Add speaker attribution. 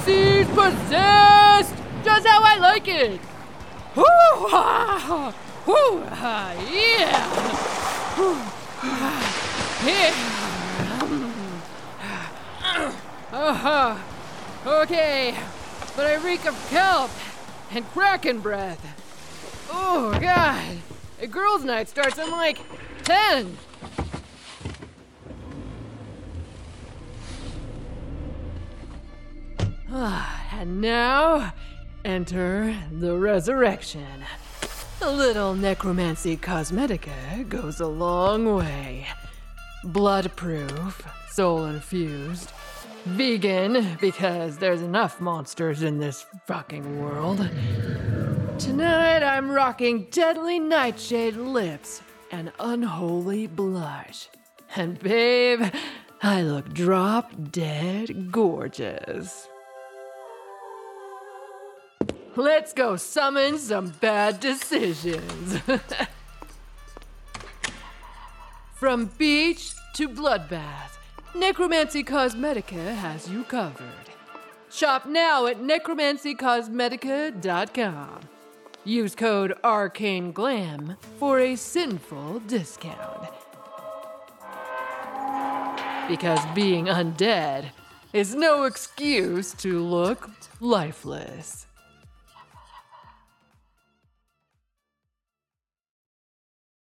Speaker 1: Pisces possessed! Just how I like it! Woo-ha! Woo-ha! Yeah! Yeah! Okay, but I reek of kelp and kraken breath. Oh, God! A girls' night starts in like 10. And now, enter the resurrection. A little necromancy cosmetica goes a long way. Blood-proof, soul-infused, vegan, because there's enough monsters in this fucking world. Tonight I'm rocking deadly nightshade lips and unholy blush. And babe, I look drop-dead gorgeous. Let's go summon some bad decisions. From beach to bloodbath, Necromancy Cosmetica has you covered. Shop now at necromancycosmetica.com. Use code ARCANEGLAM for a sinful discount. Because being undead is no excuse to look lifeless.